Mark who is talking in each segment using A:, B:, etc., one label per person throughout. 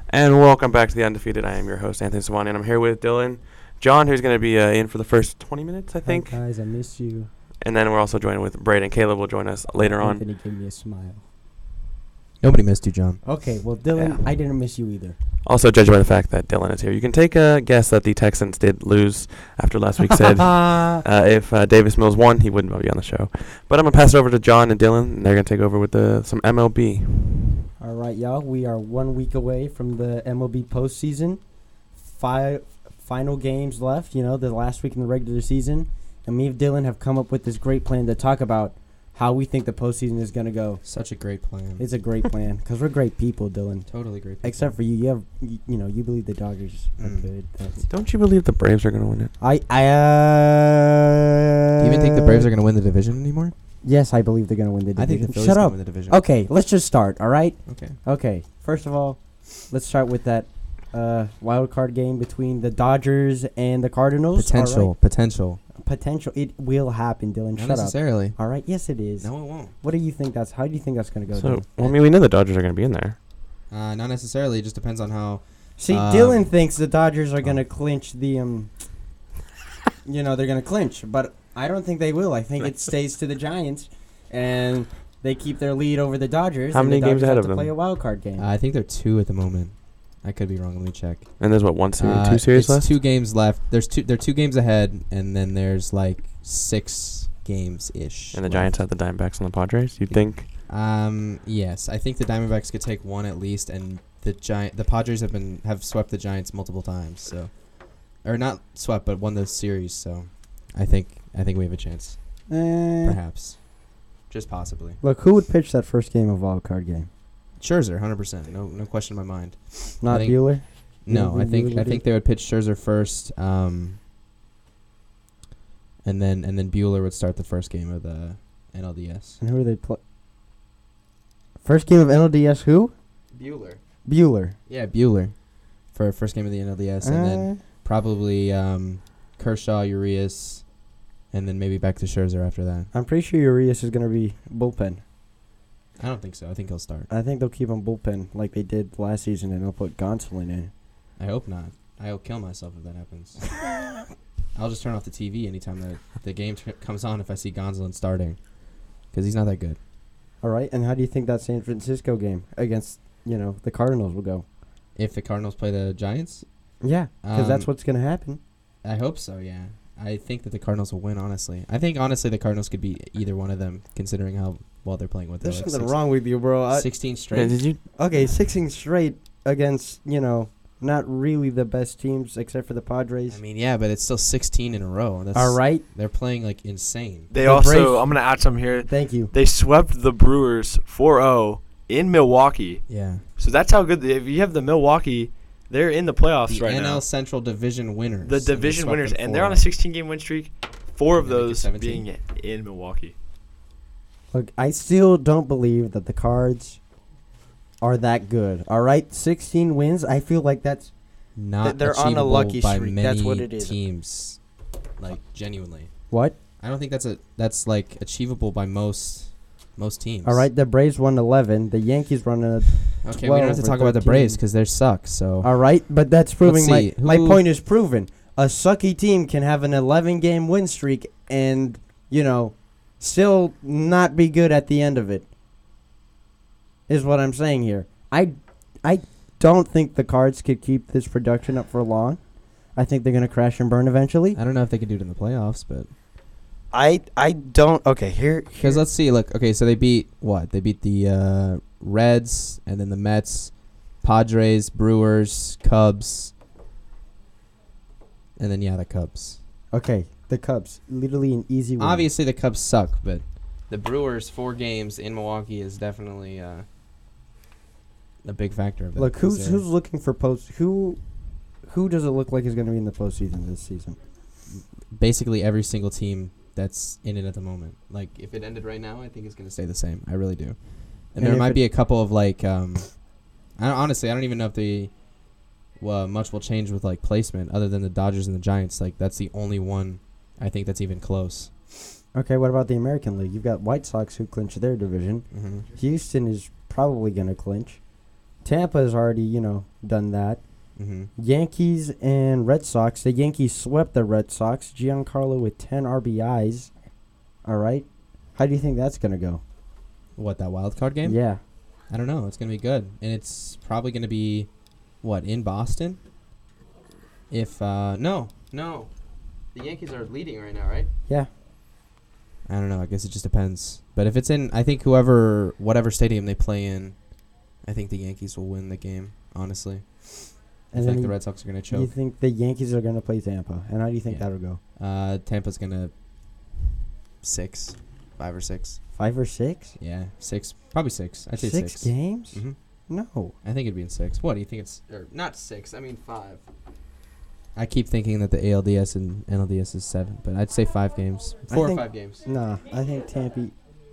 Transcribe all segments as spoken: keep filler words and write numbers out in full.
A: And welcome back to The Undefeated. I am your host, Anthony Swan, and I'm here with Dylan. John, who's going to be uh, in for the first twenty minutes, I think.
B: Hi guys, I miss you.
A: And then we're also joined with Braden. Caleb will join us later on.
B: Anthony gave me a smile.
C: Nobody missed you, John.
B: Okay, well, Dylan,
A: Yeah.
B: I didn't miss you either.
A: Also, judged by the fact that Dylan is here, you can take a guess that the Texans did lose after last week said uh, if uh, Davis Mills won, he wouldn't be on the show. But I'm going to pass it over to John and Dylan, and they're going to take over with the, some M L B.
B: All right, y'all. We are one week away from the M L B postseason. Five final games left, you know, the last week in the regular season. And me and Dylan have come up with this great plan to talk about how we think the postseason is going to go.
C: Such a great plan.
B: It's a great plan because we're great people, Dylan.
C: Totally great people.
B: Except for you. You have, you, you know, you believe the Dodgers are
C: Mm.
B: good. That's
A: Don't you believe the Braves are going to win it?
B: I, I, uh...
C: Do you even think the Braves are going to win the division anymore?
B: Yes, I believe they're going to win the division.
C: I think the Phillies
B: Shut
C: going
B: up.
C: to win the division.
B: Okay, let's just start, all right?
C: Okay.
B: Okay, first of all, let's start with that uh, wild card game between the Dodgers and the Cardinals.
C: Potential.
B: All right?
C: Potential.
B: Potential. It will happen, Dylan.
C: Not
B: Shut up.
C: necessarily.
B: All right, yes, it is.
C: No, it won't.
B: What do you think that's, how do you think that's going to go,
A: So,
B: Dylan?
A: well, I mean, we know the Dodgers are going to be in there.
C: Uh, not necessarily. It just depends on how.
B: See,
C: um,
B: Dylan thinks the Dodgers are going to
C: oh.
B: clinch the, um, you know, they're going to clinch, but I don't think they will. I think it stays to the Giants, and they keep their lead over the Dodgers.
A: How
B: and
A: many
B: the
A: games
B: Dodgers
A: ahead
B: have
A: of
B: to play
A: them?
B: a wild card game.
C: Uh, I think they're two at the moment. I could be wrong. Let me check.
A: And there's, what, one series,
C: Uh,
A: two series
C: it's
A: left?
C: two games left. There's two. They're two games ahead, and then there's like six games ish.
A: And the Giants have the Diamondbacks and the Padres, you'd
C: Yeah.
A: think?
C: Um. Yes, I think the Diamondbacks could take one at least, and the Giant, the Padres have been have swept the Giants multiple times. So, or not swept, but won the series. So, I think I think we have a chance.
B: Eh,
C: Perhaps, just possibly.
B: Look, who would pitch that first game of wild card game?
C: Scherzer, hundred percent. No, no question in my mind.
B: Not
C: think-
B: Bueller?
C: No,
B: Who-
C: I
B: who
C: think
B: would
C: I
B: it
C: think
B: be?
C: they would pitch Scherzer first. Um. And then and then Bueller would start the first game of the N L D S.
B: And who are they play? First game of N L D S, who?
C: Bueller.
B: Bueller.
C: Yeah, Bueller, for first game of the N L D S, and then.
B: Uh,
C: Probably um, Kershaw, Urias, and then maybe back to Scherzer after that.
B: I'm pretty sure Urias is going to be bullpen.
C: I don't think so. I think he'll start.
B: I think they'll keep him bullpen like they did last season, and they'll put Gonsolin in.
C: I hope not. I'll kill myself if that happens. I'll just turn off the T V anytime that the game t- comes on if I see Gonsolin starting, because he's not that good.
B: All right, and how do you think that San Francisco game against, you know, the Cardinals will go?
C: If the Cardinals play the Giants,
B: Yeah, because that's
C: Um,
B: what's going to happen.
C: I hope so, yeah. I think that the Cardinals will win, honestly. I think, honestly, the Cardinals could beat either one of them, considering how well they're playing with
B: There's
C: their, like,
B: something
C: six-
B: wrong with you, bro. I,
C: sixteen
A: Yeah,
C: straight.
A: did you?
B: okay, sixteen straight against, you know, not really the best teams except for the Padres.
C: I mean, yeah, but it's still sixteen in a row. That's,
B: All right,
C: They're playing, like, insane.
D: They
B: The
D: also,
B: Braves-
D: I'm going to add some here.
B: thank you.
D: They swept the Brewers four oh in Milwaukee.
C: Yeah.
D: So that's how good. They, if you have the Milwaukee, they're in the playoffs
C: The
D: right
C: N L
D: now.
C: Central Division winners.
D: The
C: and they
D: division
C: swept
D: winners,
C: them
D: and they're on a
C: four oh.
D: sixteen-game win streak. Four of
C: Yeah, make it
D: those
C: seventeen.
D: being in Milwaukee.
B: Look, I still don't believe that the Cards are that good. All right, sixteen wins. I feel like that's
C: Not
B: they're on a
C: achievable
B: lucky
C: by
B: streak.
C: many
B: That's what it is.
C: teams. Like, genuinely.
B: what?
C: I don't think that's a that's like achievable by most most teams.
B: All right, the Braves won eleven. The Yankees run a.
C: Okay, we don't have to
B: twelve or
C: talk about the
B: thirteen.
C: Braves because they suck. So
B: All right, but that's proving my
C: see,
B: my
C: who-
B: point is proven. A sucky team can have an eleven-game win streak and, you know, still not be good at the end of it. Is what I'm saying here. I, I don't think the Cards could keep this production up for long. I think they're gonna crash and burn eventually.
C: I don't know if they can do it in the playoffs, but
B: I I don't. Okay, here.
C: because let's see. Look, okay, so they beat what? They beat the uh, Reds and then the Mets, Padres, Brewers, Cubs, and then yeah, the Cubs.
B: Okay, the Cubs, literally an easy win.
C: Obviously, the Cubs suck, but the Brewers four games in Milwaukee is definitely uh, a big factor of that.
B: Look,
C: 'cause
B: who's
C: they're-
B: who's looking for post? Who, who does it look like is going to be in the postseason this season?
C: basically every single team that's in it at the moment. Like, if it ended right now, I think it's going to stay the same. I really do. And,
B: And
C: there
B: if
C: might
B: it-
C: be a couple of, like, um, I don't, honestly, I don't even know if the well, much will change with, like, placement other than the Dodgers and the Giants. Like, that's the only one I think that's even close.
B: Okay, what about the American League? You've got White Sox who clinch their division.
C: Mm-hmm.
B: Houston is probably going to clinch. Tampa has already, you know, done that.
C: Mm-hmm.
B: Yankees and Red Sox. The Yankees swept the Red Sox. Giancarlo with ten R B Is. All right. How do you think that's going to go?
C: What, that wild card game?
B: Yeah.
C: I don't know. It's going to be good. And it's probably going to be, what, in Boston? If, uh, no, no. The Yankees are leading right now, right?
B: Yeah.
C: I don't know. I guess it just depends. But if it's in, I think whoever, whatever stadium they play in, I think the Yankees will win the game, honestly. I
B: And
C: think
B: then
C: the Red Sox are going to
B: you
C: choke.
B: think the Yankees are going to play Tampa. And how do you think
C: Yeah.
B: that'll go?
C: Uh, Tampa's going to six, five or six.
B: Five or six?
C: Yeah, six. Probably six. I'd say
B: Six
C: six.
B: games?
C: Mm-hmm.
B: No.
C: I think it'd be in six. What do you think it's? Or not six. I mean five. I keep thinking that the A L D S and N L D S is seven, but I'd say five games,
B: I
C: four or
B: think-
C: five games.
B: Nah, I think Tampa.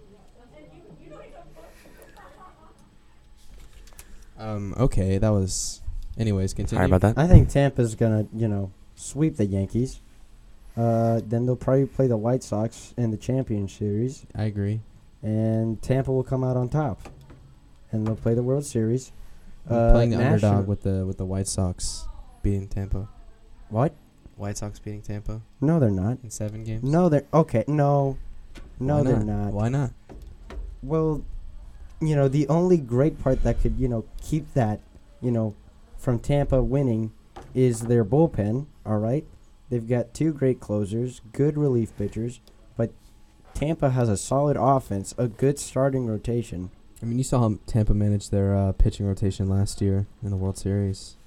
C: Um. Okay, that was. Anyways, continue.
A: Sorry about that.
B: I think Tampa's gonna, you know, sweep the Yankees. Uh, then they'll probably play the White Sox in the Champion Series,
C: I agree.
B: and Tampa will come out on top, and they'll play the World Series.
C: I'm
B: Uh,
C: playing the
B: national-
C: underdog with the with the White Sox beating Tampa.
B: What?
C: White Sox beating Tampa
B: No, they're not.
C: in seven games.
B: No, they're okay. No, no,
C: Why
B: they're not.
C: Why not?
B: Well, you know, the only great part that could, you know, keep that, you know, from Tampa winning is their bullpen, all right? They've got two great closers, good relief pitchers, but Tampa has a solid offense, a good starting rotation.
C: I mean, you saw how Tampa managed their uh, pitching rotation last year in the World Series.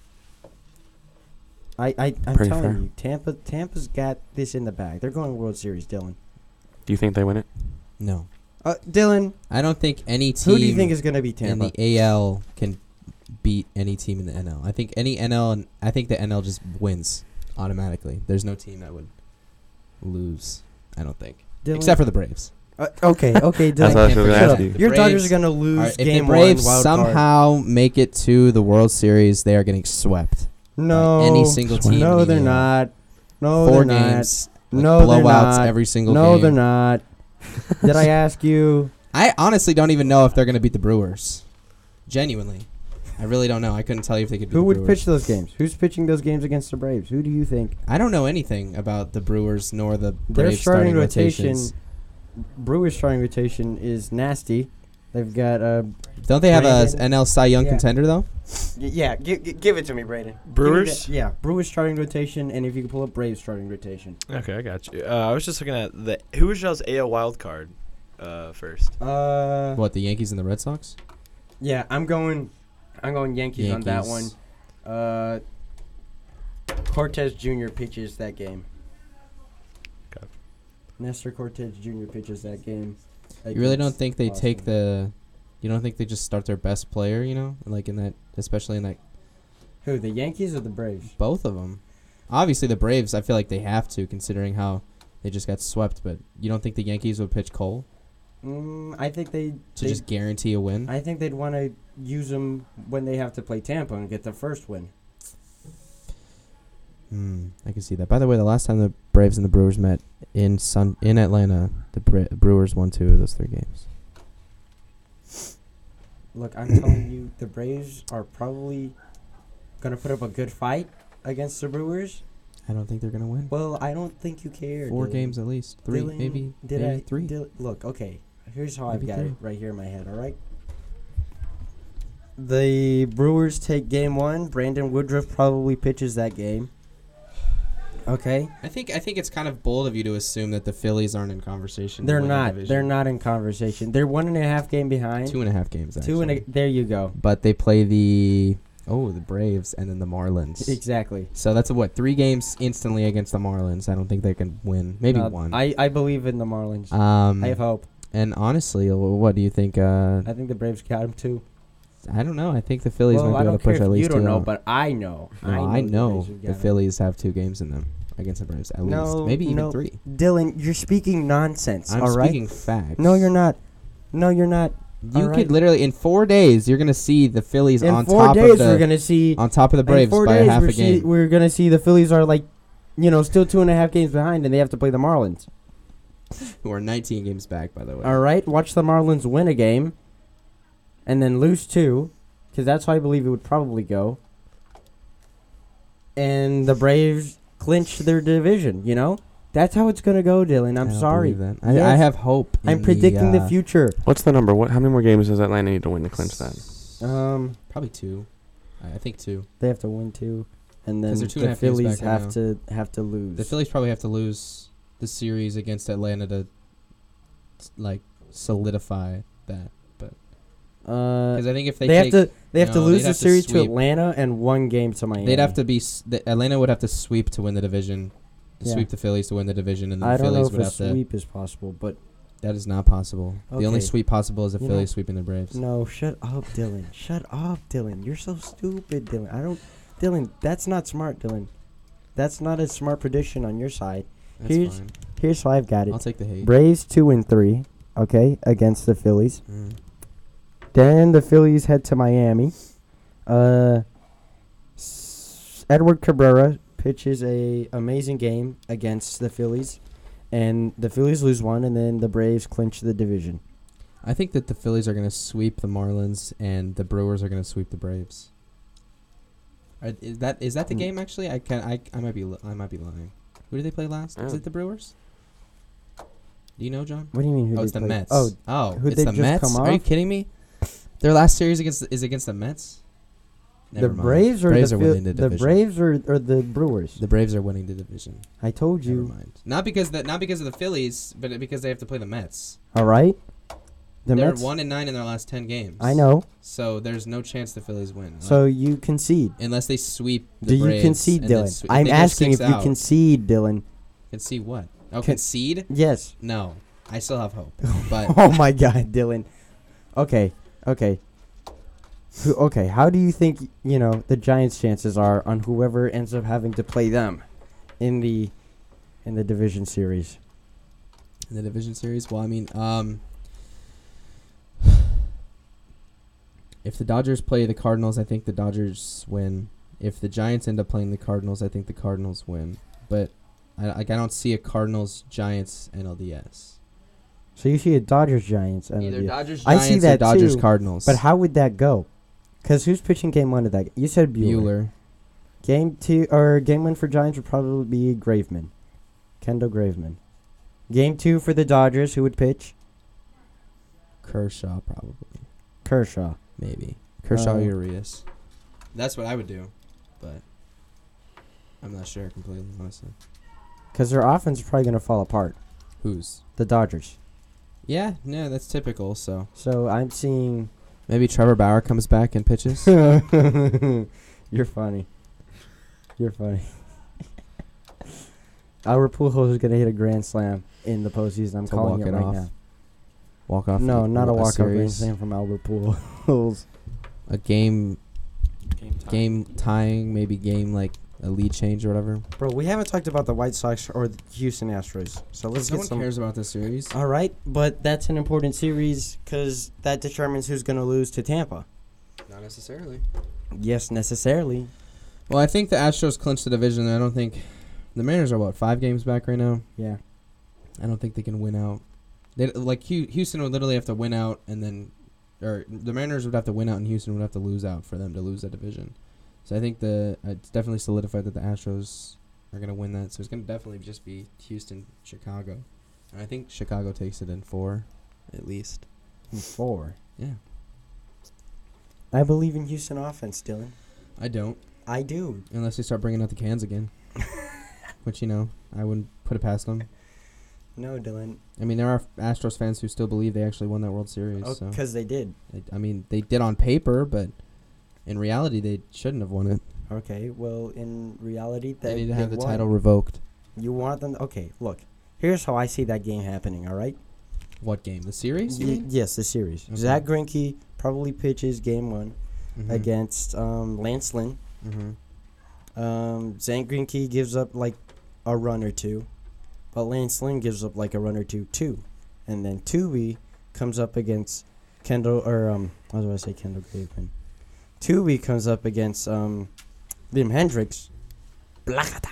B: I, I, I'm
A: Pretty
B: telling
A: fair.
B: you, Tampa, Tampa's got this in the bag. They're going World Series, Dylan.
A: Do you think they win it?
C: No,
B: Uh, Dylan,
C: I don't think any team
B: who do you think is going to be
C: in
B: Tampa?
C: the A L can beat any team in the N L. I think any N L, and I think the N L just wins automatically. There's no team that would lose. I don't think,
B: Dylan?
C: except for the Braves.
B: Uh, okay, okay,
A: That's
B: Dylan.
A: what I was
C: Can't
A: going to
C: forget
A: ask
C: it.
A: you.
C: The
B: Your Dodgers
C: Braves
B: are going to lose
C: All right, if
B: game
C: the Braves
B: one, wild card.
C: somehow make it to the World Series, they are getting swept.
B: No,
C: by any single team.
B: No,
C: in the
B: they're
C: A L.
B: not. No,
C: Four
B: they're
C: games,
B: not.
C: like
B: No, they're
C: blowouts
B: not.
C: every single
B: No,
C: game.
B: they're not. Did I ask you?
C: I honestly don't even know if they're going to beat the Brewers. Genuinely, I really don't know. I couldn't tell you if they could beat
B: Who
C: the
B: would
C: Brewers.
B: pitch those games? Who's pitching those games against the Braves? Who do you think?
C: I don't know anything about the Brewers nor the
B: Their
C: Braves
B: starting
C: starting
B: rotation,
C: rotations.
B: Brewers starting rotation is nasty. They've got uh,
C: Don't they have a
B: Brandon-
C: N L Cy Young
B: Yeah.
C: contender though?
B: y- yeah. Give, give it to me, Brayden.
D: Brewers?
B: Give me that- yeah, Brewers starting rotation, and if you can pull up Braves starting rotation.
D: Okay, I got you. Uh, I was just looking at the who was y'all's A L wild card uh, first.
B: Uh,
C: What, the Yankees and the Red Sox?
B: yeah, I'm going. I'm going Yankees, on that one.
C: Yankees.
B: Uh, Cortez Junior pitches that game.
D: Okay.
B: Nestor Cortez Junior pitches that game.
C: You really don't
B: against
C: think they
B: Boston.
C: take the? You don't think they just start their best player? You know, like in that, especially in that,
B: Who, the Yankees or the Braves?
C: both of them. Obviously, the Braves. I feel like they have to, considering how they just got swept. But you don't think the Yankees would pitch Cole
B: Mm, I think they.
C: to
B: they
C: just guarantee a win?
B: I think they'd want to use them when they have to play Tampa and get the first win.
C: Hmm, I can see that. By the way, the last time the Braves and the Brewers met in Sun in Atlanta, the Bre- Brewers won two of those three games.
B: Look, I'm telling you, the Braves are probably going to put up a good fight against the Brewers.
C: I don't think they're gonna win.
B: Well, I don't think you care.
C: Four
B: Dylan.
C: games at least, three,
B: Dylan,
C: maybe,
B: did
C: maybe
B: I,
C: three.
B: Dylan, look, okay. Here's how
C: Maybe
B: I've got
C: three.
B: it right here in my head. All right. The Brewers take game one. Brandon Woodruff probably pitches that game. Okay.
C: I think I think it's kind of bold of you to assume that the Phillies aren't in conversation. to
B: They're
C: win the
B: not.
C: division.
B: They're not in conversation. They're one and a half game behind.
C: Two and a half games. Actually.
B: Two and a, there you go.
C: But they play the oh the Braves and then the Marlins.
B: Exactly.
C: So that's a, what three games instantly against the Marlins. I don't think they can win. Maybe
B: Uh,
C: one.
B: I, I believe in the Marlins.
C: um,
B: I have hope.
C: and honestly, wh- what do you think? Uh,
B: I think the Braves got him too.
C: I don't know. I think the Phillies
B: Well,
C: might
B: I
C: be able
B: don't
C: to push
B: care
C: at
B: if
C: least
B: you don't
C: two
B: know,
C: out.
B: but I know.
C: No,
B: I
C: I
B: know,
C: know
B: the, Braves
C: the
B: have got him.
C: Phillies have two games in them against the Braves at
B: No,
C: least, maybe even
B: no.
C: three.
B: Dylan, you're speaking nonsense.
C: I'm
B: all right.
C: speaking facts.
B: No, you're not. No, you're not.
C: You
B: all
C: could
B: right.
C: literally in four days you're gonna see the Phillies
B: In
C: on
B: four
C: top
B: days,
C: of the
B: we're gonna see.
C: on top of the
B: in
C: Braves
B: four
C: by
B: days,
C: half
B: we're
C: a
B: see,
C: game.
B: we're gonna see the Phillies are like, you know, still two and a half games behind, and they have to play the Marlins.
C: Who are nineteen games back, by the way.
B: All right, watch the Marlins win a game, and then lose two, because that's how I believe it would probably go. And the Braves clinch their division, you know? That's how it's going to go, Dylan. I'm
C: I don't
B: sorry.
C: believe that. I,
B: Yes.
C: I have hope.
B: I'm
C: in
B: predicting
C: the,
B: the
C: uh,
B: future.
A: What's the number? What? How many more games does Atlanta need to win to clinch that?
B: Um,
C: Probably two. I I think two.
B: they have to win two, and then
C: 'Cause they're two and a
B: the
C: half games
B: Phillies
C: back right
B: have
C: now.
B: to have to lose.
C: The Phillies probably have to lose the series against Atlanta to s- like solidify that.
B: Uh,
C: Because I think if they,
B: they,
C: take,
B: have to they have to
C: no,
B: lose
C: they'd
B: the
C: have to
B: series to,
C: sweep.
B: Atlanta and one game to Miami.
C: they'd have to be s- the, Atlanta would have to sweep to win the division, to
B: Yeah.
C: sweep the Phillies to win the division, and then
B: I
C: the
B: don't know
C: Phillies
B: if
C: would
B: a
C: have to.
B: sweep is possible, but
C: That is not possible. The only
B: Okay.
C: sweep possible is the
B: You know-
C: Phillies sweeping the Braves.
B: no, shut up, Dylan. Shut up, Dylan. You're so stupid, Dylan. I don't, Dylan. That's not smart, Dylan. That's not a smart prediction on your side.
C: That's
B: here's-
C: fine.
B: Here's how I've got it.
C: I'll take the hate.
B: Braves two and three, okay, against the Phillies.
C: Mm.
B: Then the Phillies head to Miami. Uh, s- Edward Cabrera pitches a amazing game against the Phillies, and the Phillies lose one, and then the Braves clinch the division.
C: I think that the Phillies are going to sweep the Marlins and the Brewers are going to sweep the Braves. Are, is that is that the
B: Mm.
C: game actually? I can I I might be li- I might be lying. Who did they play last? Is
A: Oh.
C: it the Brewers? Do you know, John?
B: What do you mean? Who
C: Oh,
B: they
C: it's the
B: play?
C: Mets.
B: Oh,
C: oh,
B: who'd
C: it's
B: they
C: the
B: just
C: Mets.
B: come
C: Are you
B: off?
C: kidding me? Their last series against is against the Mets. Never
B: the
C: mind.
B: Braves or
C: Braves
B: the
C: are
B: Phil-
C: winning the
B: the
C: division.
B: Braves or or the Brewers?
C: The Braves are winning the division.
B: I told
C: Never
B: you.
C: mind. Not because that not because of the Phillies, but because they have to play the Mets.
B: All right. The
C: They're
B: Mets.
C: one and nine in their last ten games.
B: I know.
C: So there's no chance the Phillies win.
B: So you concede.
C: unless they sweep the
B: Do you
C: Braves
B: concede,
C: and then
B: Dylan?
C: swe- if
B: I'm
C: they go
B: asking if
C: six
B: you
C: out-
B: concede, Dylan.
C: concede what? Oh,
B: Con-
C: concede?
B: Yes.
C: No, I still have hope. But
B: Oh my God, Dylan. Okay, okay, Who, okay. How do you think you know the Giants' chances are on whoever ends up having to play them in the in the division series?
C: in the division series, well, I mean, um, if the Dodgers play the Cardinals, I think the Dodgers win. If the Giants end up playing the Cardinals, I think the Cardinals win. But I like I don't see a Cardinals Giants N L D S.
B: So you see a Dodgers Giants, and
C: Either Dodgers
B: I
C: Giants
B: see that
C: or Dodgers
B: too,
C: Cardinals.
B: but how would that go? Because who's pitching game one of that? You said Bueller.
C: Bueller.
B: Game two or game one for Giants would probably be Graveman, Kendall Graveman. Game two for the Dodgers, who would pitch?
C: Kershaw probably.
B: Kershaw.
C: Maybe. Kershaw
B: Uh,
C: Urias. That's what I would do, but I'm not sure completely, honestly.
B: Because their offense is probably going to fall apart.
C: Who's?
B: The Dodgers.
C: Yeah, no, that's typical, so.
B: So I'm seeing.
C: Maybe Trevor Bauer comes back and pitches.
B: You're funny. You're funny. Albert Pujols is going to hit a grand slam in the postseason. I'm
C: To
B: calling
C: walk
B: it
C: it
B: right
C: off.
B: now.
C: Walk off.
B: No, not a walk-off grand
C: series.
B: slam from Albert Pujols.
C: A game,
A: Game time.
C: game tying, maybe game like a lead change or whatever.
B: Bro, we haven't talked about the White Sox or the Houston Astros. So let's
C: no
B: get
C: one
B: some.
C: cares about this series.
B: All right, but that's an important series because that determines who's going to lose to Tampa.
C: Not necessarily.
B: Yes, necessarily.
C: Well, I think the Astros clinched the division. I don't think the Mariners are what five games back right now.
B: Yeah.
C: I don't think they can win out. They like Hu- Houston would literally have to win out, and then, or the Mariners would have to win out, and Houston would have to lose out for them to lose that division. So I think the uh, it's definitely solidified that the Astros are gonna win that. So it's gonna definitely just be Houston, Chicago, and I think Chicago takes it in four, at least.
B: Four.
C: Yeah,
B: I believe in Houston offense, Dylan.
C: I don't
B: I do.
C: unless they start bringing out the cans again, which you know I wouldn't put it past them.
B: No, Dylan.
C: I mean, there are Astros fans who still believe they actually won that World Series.
B: Oh,
C: so.
B: because they did.
C: I- I mean, they did on paper, but in reality, they shouldn't have won it.
B: Okay, well, in reality,
C: They
B: they
C: need to have the
B: won.
C: title revoked.
B: You want them? Okay, look. Here's how I see that game happening. All right.
C: What game? The series? You
B: Y-
C: mean?
B: yes, the series.
C: Okay.
B: Zach Greinke probably pitches game one
C: Mhm.
B: against um, Lance Lynn.
C: Mhm.
B: Um, Zach Greinke gives up like a run or two, but Lance Lynn gives up like a run or two too, and then Tubi comes up against Kendall or um, how do I say Kendall Graveman? Tubi comes up against um, Liam Hendricks. Blacata.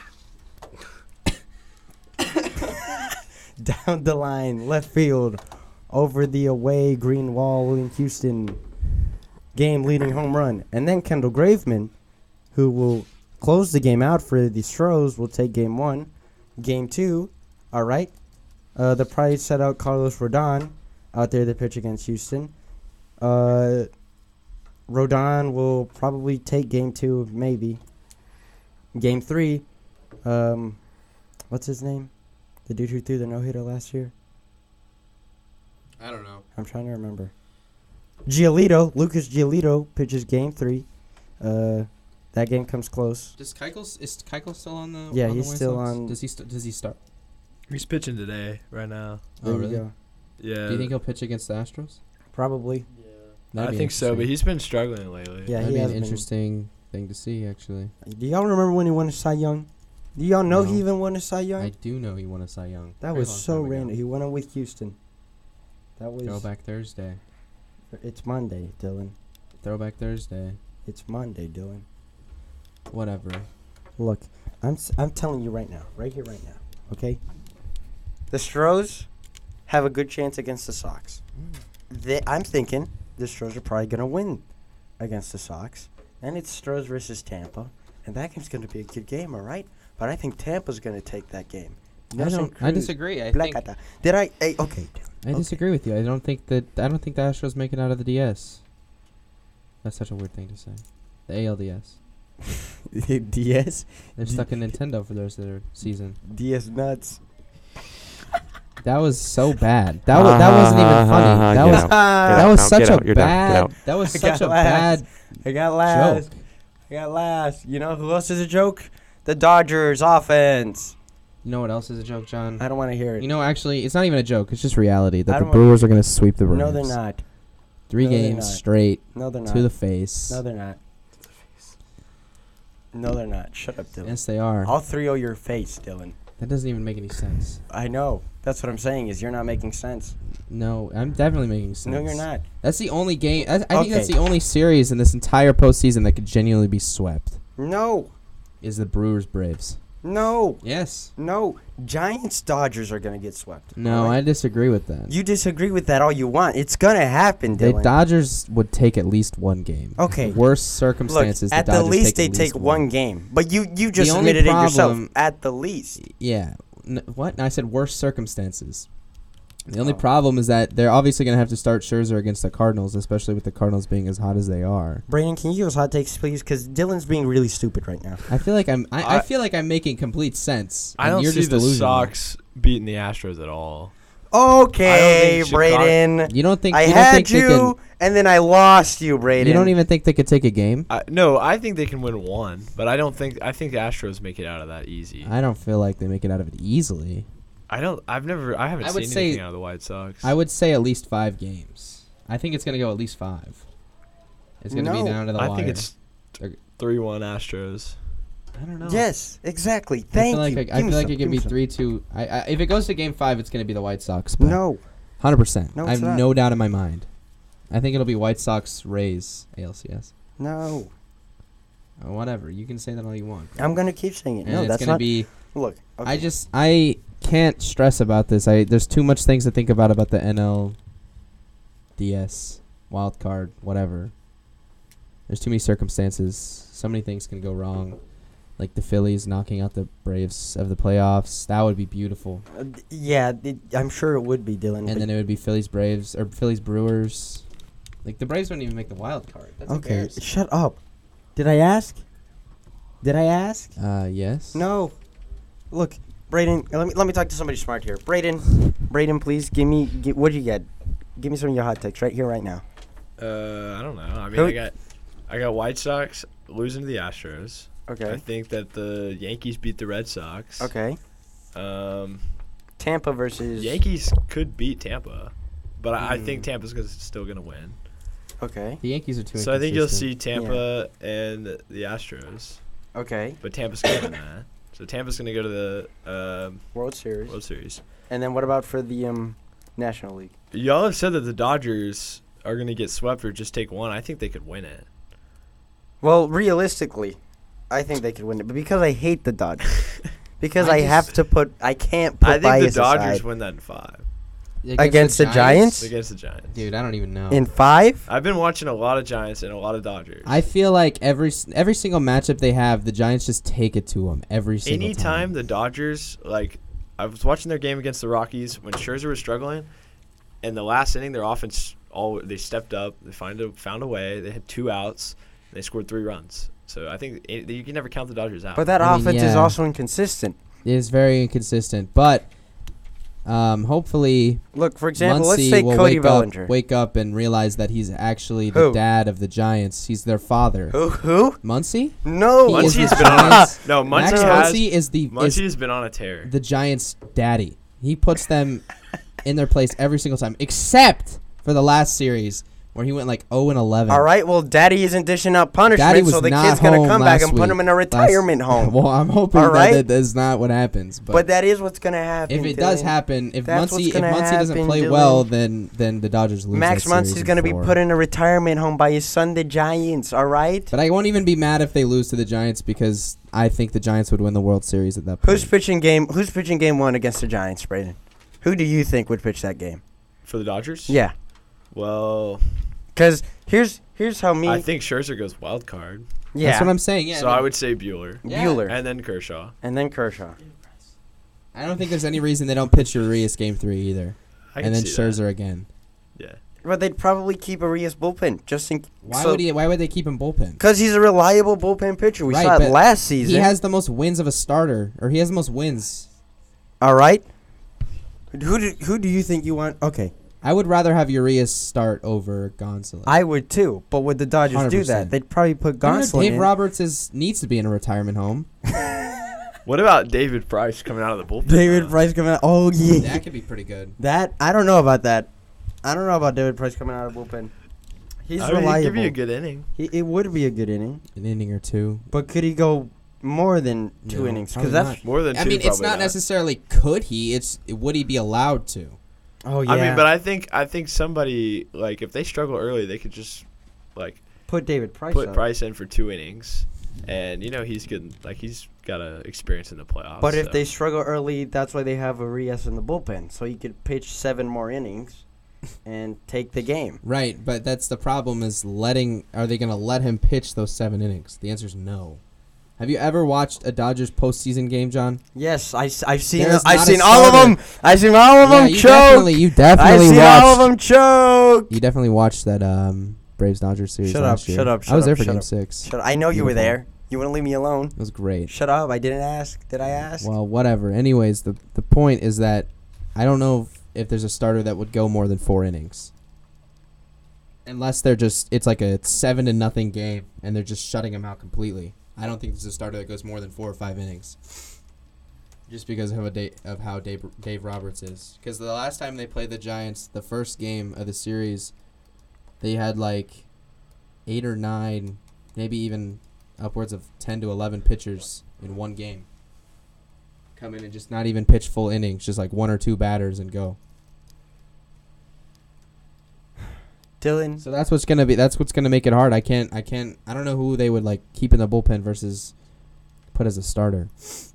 B: Down the line, left field, over the away green wall in Houston. game-leading home run. And then Kendall Graveman, who will close the game out for the Stros, will take game one. Game two, all right. Uh, the Pride set out Carlos Rodon out there to pitch against Houston. Uh, Rodon will probably take game two, maybe. Game three, um, what's his name? The dude who threw the no-hitter last year?
C: I don't know.
B: I'm trying to remember. Giolito, Lucas Giolito pitches game three. Uh, that game comes close.
C: Does Keuchel is Keuchel still on the?
B: Yeah,
C: on the
B: he's
C: White
B: still
C: Sox?
B: on-
C: Does he st- does he start?
D: He's pitching today, right now.
B: There
C: Oh
B: you
C: really?
B: go.
D: Yeah.
C: Do you think he'll pitch against the Astros?
B: Probably.
C: That'd
D: I
C: be
D: think so, but
C: interesting.
D: he's been struggling lately.
B: Yeah,
C: That'd
B: he
C: be
B: has
C: an
B: been.
C: interesting thing to see, actually.
B: Do y'all remember when he won a Cy Young? Do y'all know
C: No.
B: he even won a Cy Young?
C: I do know he won a Cy Young.
B: that
C: Very
B: was
C: long
B: so
C: time ago.
B: random. He won it with Houston. That was.
C: Throwback Thursday.
B: It's Monday, Dylan.
C: Throwback Thursday.
B: It's Monday, Dylan.
C: Whatever.
B: Look, I'm s- I'm telling you right now, right here, right now. Okay. The Stros have a good chance against the Sox. They, I'm thinking the Stros are probably gonna win against the Sox, and it's Stros versus Tampa, and that game's gonna be a good game, all right? But I think Tampa's gonna take that game.
C: I
B: Nelson
C: don't. I
B: Cruz,
C: disagree. I think.
B: Placata. Did I? Hey, okay.
C: I
B: okay.
C: disagree with you. I don't think that. I don't think the Astros make it out of the D S. That's such a weird thing to say. The A L D S.
B: D S.
C: They're stuck in Nintendo for the rest of their season.
B: D S nuts.
C: That was so bad. That was that wasn't even funny. That
A: Get
C: was
A: out.
C: that
A: out.
C: was
A: No,
C: such
A: get
C: a
A: out. You're done. Get
C: bad.
A: out.
C: That was
B: I
C: such
B: got
C: a
B: last.
C: bad
B: I got last.
C: joke.
B: I got last. You know who else is a joke? The Dodgers offense.
C: You know what else is a joke, John?
B: I don't want to hear it.
C: You know, actually, it's not even a joke. It's just reality
B: I
C: that the
B: don't wanna-
C: Brewers are going to sweep the Braves.
B: no, they're not.
C: Three
B: No, they're
C: games
B: not.
C: straight
B: No, they're not.
C: to the face.
B: No, they're not. No, they're not. Shut up, Dylan.
C: Yes, they are.
B: I'll three oh your face, Dylan.
C: That doesn't even make any sense.
B: I know. That's what I'm saying. Is you're not making sense.
C: No, I'm definitely making sense.
B: No, you're not.
C: That's the only game. I, I think that's
B: Okay.
C: the only series in this entire postseason that could genuinely be swept.
B: No.
C: Is the Brewers Braves?
B: No.
C: Yes.
B: No. Giants Dodgers are gonna get swept.
C: No,
B: all right?
C: I disagree with that.
B: You disagree with that all you want. It's gonna happen,
C: The
B: Dylan.
C: Dodgers would take at least one game.
B: Okay.
C: Worst
B: Look,
C: circumstances.
B: at
C: the,
B: the
C: Dodgers
B: least
C: take
B: they
C: at
B: take
C: least
B: one game. But you you just
C: The only
B: admitted it yourself.
C: problem-
B: At the least.
C: Yeah. N- what? No, I said worst circumstances. The only
B: Oh.
C: problem is that they're obviously going to have to start Scherzer against the Cardinals, especially with the Cardinals being as hot as they are.
B: Brandon, can you give us hot takes, please? Because Dylan's being really stupid right now.
C: I feel like I'm. I, I
D: I-
C: feel like I'm making complete sense.
D: I
C: and
D: don't
C: you're
D: see
C: just
D: the
C: delusional.
D: Sox beating the Astros at all.
B: Okay,
D: think Chicago-
B: Braden.
C: You don't think?
B: I
C: you don't
B: had
C: think they
B: you, and then I lost you,
C: Can,
B: Braden.
C: you don't even think they could take a game?
D: I, no, I think they can win one, but I don't think I think the Astros make it out of that easy.
C: I don't feel like they make it out of it easily.
D: I don't. I've never. I haven't
C: I would
D: seen
C: say-
D: anything out of the White Sox.
C: I would say at least five games. I think it's going to go at least five. It's going to
B: No,
C: be down to the
D: I
C: wire.
D: think it's
C: They're-
D: three one Astros.
C: I don't know.
B: Yes, exactly.
C: I
B: Thank
C: feel like
B: you.
C: I, I
B: Give me
C: feel like
B: some,
C: it
B: give
C: could
B: me
C: be
B: some.
C: three two. I, I if it goes to game five, it's going to be the White Sox. But
B: No,
C: Hundred percent.
B: No,
C: I
B: it's
C: have
B: not.
C: no doubt in my mind. I think it'll be White Sox Rays A L C S.
B: no.
C: Uh, whatever. You can say that all you want.
B: I'm gonna keep saying it.
C: And
B: No,
C: it's
B: that's
C: gonna
B: not.
C: be.
B: Look, okay.
C: I just I can't stress about this. I there's too much things to think about about the N L D S wild card whatever. There's too many circumstances. So many things can go wrong. Like the Phillies knocking out the Braves of the playoffs. That would be beautiful.
B: Uh, d- yeah, it, I'm sure it would be Dylan.
C: And
B: but-
C: then it would be Phillies Braves or Phillies Brewers. Like the Braves wouldn't even make the wild card. That's
B: okay,
C: embarrassing.
B: shut up. Did I ask? Did I ask?
C: Uh yes.
B: No. Look, Braden. Let me let me talk to somebody smart here. Braden, Braden, please give me. Gi- what do you get? Give me some of your hot takes right here, right now.
D: Uh, I don't know. I mean,
B: Who-
D: I got, I got White Sox losing to the Astros. I
B: Okay.
D: think that the Yankees beat the Red Sox.
B: Okay.
D: Um,
B: Tampa versus.
D: Yankees could beat Tampa, but I, I think
B: Mm.
D: Tampa's gonna, still going to win.
B: Okay.
C: The Yankees are too
D: So I think you'll
C: inconsistent.
D: see Tampa and the Astros,
B: Okay.
D: but Tampa's going to win that. So Tampa's going to go to the um,
B: World Series.
D: World Series.
B: And then what about for the um, National League?
D: Y'all have said that the Dodgers are going to get swept or just take one. I think they could win it.
B: Well, realistically, I think they could win it, but because I hate the Dodgers, because
C: I
B: I,
C: just-
B: have to put, I can't put
D: I think the
B: bias
D: Dodgers
B: aside.
D: win that in five.
B: Against the Giants?
D: Against the Giants.
C: Dude, I don't even know.
B: In five?
D: I've been watching a lot of Giants and a lot of Dodgers.
C: I feel like every s- every single matchup they have, the Giants just take it to them every single
D: Anytime
C: time.
D: the Dodgers, like, I was watching their game against the Rockies when Scherzer was struggling. In the last inning, their offense, all they stepped up. They find a, found a way. They had two outs. And they scored three runs. So I think it, you can never count the Dodgers out.
B: But that
C: I mean,
B: offense is
C: yeah.
B: also inconsistent.
C: It is very inconsistent, but um, hopefully
B: Look, for example,
C: Muncy
B: let's take
C: will
B: Cody
C: wake
B: Bellinger.
C: up, wake up and realize that he's actually the
B: Who?
C: dad of the Giants. He's their father.
B: Who? Who?
C: Muncy?
B: No.
C: He is
D: Muncy's
C: the
D: been on a,
C: Giants-
D: no,
C: Max
D: Muncy has,
C: Muncy is the is
D: Muncy's been on a tear.
C: the Giants' daddy. He puts them in their place every single time, except for the last series where he went like oh and eleven.
B: All right, well, Daddy isn't dishing out
C: Daddy
B: punishment,
C: was
B: so the
C: not
B: kid's going to
C: home
B: come back
C: last
B: and put him
C: week.
B: in a retirement
C: Last-
B: home.
C: Well, I'm hoping
B: All right?
C: that that is not what happens. But,
B: But that is what's going to happen.
C: if it does
B: Dylan.
C: happen, if
B: That's what's
C: Muncy if
B: gonna
C: Muncy doesn't
B: happen,
C: play
B: Dylan.
C: well, then then the Dodgers lose.
B: Max
C: that series
B: Muncy's
C: in
B: going to be
C: four.
B: put in a retirement home by his son, the Giants, all right?
C: But I won't even be mad if they lose to the Giants because I think the Giants would win the World Series at that point.
B: Who's pitching game Who's pitching game one against the Giants, Braden? Who do you think would pitch that game?
D: For the Dodgers?
B: Yeah.
D: Well,
B: Because here's here's how me...
D: I think Scherzer goes wild card.
B: yeah.
C: That's what I'm saying. Yeah.
D: so
C: no.
D: I would say Bueller.
C: Yeah.
B: Bueller.
D: And then Kershaw.
B: And then Kershaw.
C: I don't think there's any reason they don't pitch Urias game three either,
D: I can
C: and then
D: see
C: Scherzer
D: that.
C: again.
D: Yeah.
B: But they'd probably keep Arias bullpen, just in...
C: Why
B: so,
C: would he? Why would they keep him bullpen?
B: Because he's a reliable bullpen pitcher. We
C: Right,
B: saw it
C: but
B: last season.
C: He has the most wins of a starter, or he has the most wins.
B: All right? Who do, who do you think you want? Okay.
C: I would rather have Urias start over Gonsolin.
B: I would too, but would the Dodgers
C: one hundred
B: do
C: percent.
B: that? They'd probably put
C: You know,
B: Gonsolin
C: Dave
B: in.
C: Roberts is needs to be in a retirement home.
D: What about David Price coming out of the bullpen?
B: David
D: now?
B: Price coming out. Oh, yeah.
C: That could be pretty good.
B: That, I don't know about that. I don't know about David Price coming out of bullpen. He's
D: I mean, he'd
B: reliable.
D: give you a good inning.
B: He, it would be a good inning,
C: An inning or two.
B: but could he go more than two
C: No,
B: innings?
C: probably
B: Because that's...
D: More than two,
C: I mean, it's
D: probably
C: not necessarily could he. It's would he be allowed to?
B: Oh, yeah.
D: I mean, but I think I think somebody, like, if they struggle early, they could just, like,
B: Put David Price
D: put
B: up.
D: Price in for two innings. And, you know, he's good. Like, he's got a experience in the playoffs.
B: But if
D: so.
B: they struggle early, that's why they have Arias in the bullpen. So he could pitch seven more innings and take the game.
C: Right, but that's the problem is letting. Are they going to let him pitch those seven innings? The answer is no. Have you ever watched a Dodgers postseason game, John?
B: Yes, I, have seen
C: There's
B: I've
C: not a
B: seen all of
C: starter.
B: them. I've seen all of
C: yeah,
B: them
C: you
B: choke.
C: definitely, you
B: I've
C: definitely
B: seen
C: watched.
B: all of them choke.
C: You definitely watched that um, Braves Dodgers series
B: Shut up,
C: last year.
B: shut up,
C: I was
B: shut
C: there
B: up,
C: for
B: shut
C: Game
B: up.
C: Six.
B: Shut up. I know you were
C: Beautiful.
B: there. You wouldn't leave me alone.
C: It was great.
B: Shut up. I didn't ask. Did I ask?
C: Well, whatever. Anyways, the the point is that I don't know if, if there's a starter that would go more than four innings. Unless they're just it's like a seven to nothing game and they're just shutting him out completely. I don't think there's a starter that goes more than four or five innings. Just because of a da- of how Dave, Dave Roberts is. Because the last time they played the Giants, the first game of the series, they had like eight or nine, maybe even upwards of ten to eleven pitchers in one game. Come in and just not even pitch full innings, just like one or two batters and go.
B: Dylan.
C: So that's what's gonna be. That's what's gonna make it hard. I can't. I can't. I don't know who they would like keep in the bullpen versus put as a starter.